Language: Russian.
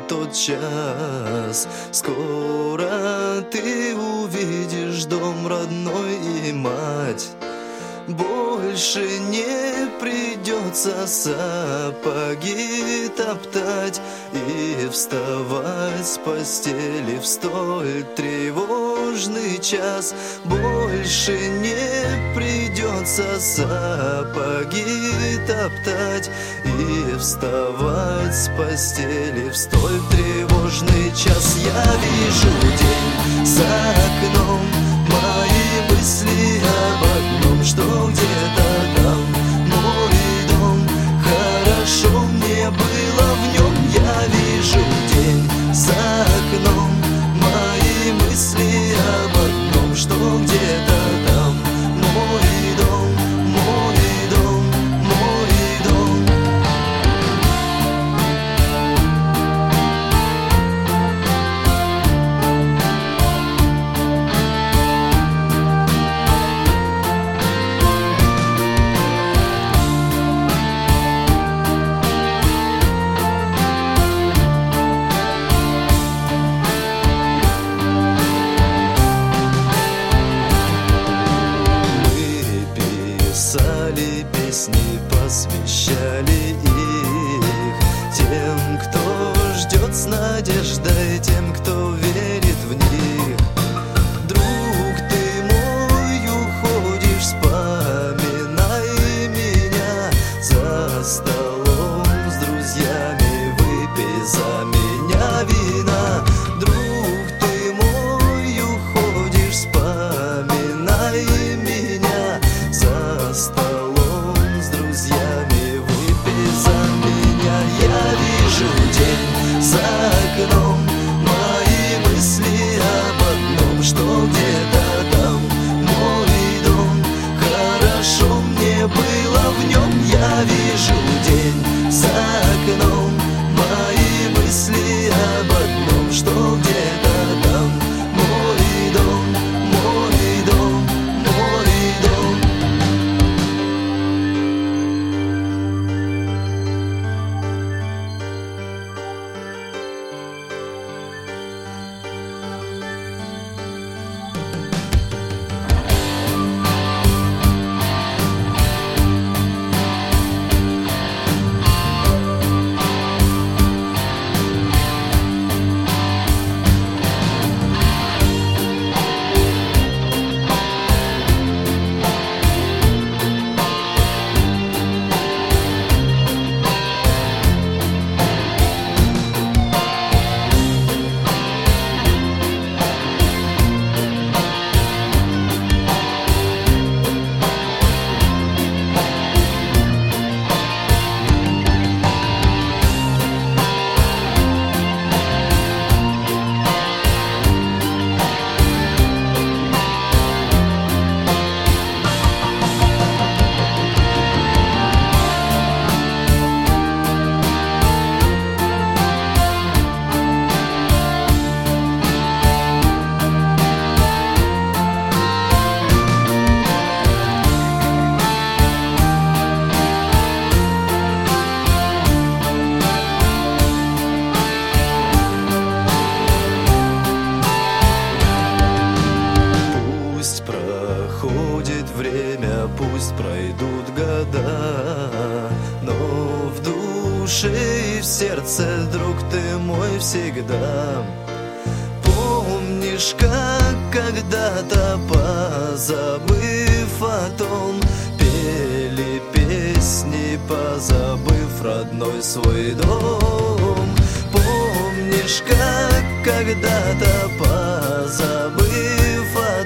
тот час. Скоро ты увидишь дом родной и мать. Больше не придется сапоги топтать и вставать с постели в столь тревожный час. Больше не придется сапоги топтать и вставать с постели в столь тревожный час. Я вижу день за окном, мои мысли об одном, что где-то там мой дом. Хорошо мне было в нем. Я вижу день за окном, мои мысли об одном, что где-то там мой дом, мой дом, мой дом. Писали песни, посвящали их тем, кто ждет с надеждой, тем, кто верит в них. Друг ты мой, уходишь, вспоминай меня. За столом с друзьями выпей за меня вина. Друг ты мой, уходишь, вспоминай меня. За столом с друзьями выпей за меня. Я вижу день за окном, мои мысли об одном, что где-то там мой дом. Хорошо мне было в нем. Я вижу день за окном, мои мысли об одном, что где-то там мой дом, мой дом, мой дом. Проходит время, пусть пройдут года, но в душе и в сердце, друг ты мой, всегда. Помнишь, как когда-то, позабыв о том, пели песни, позабыв родной свой дом? Помнишь, как когда-то, позабыв о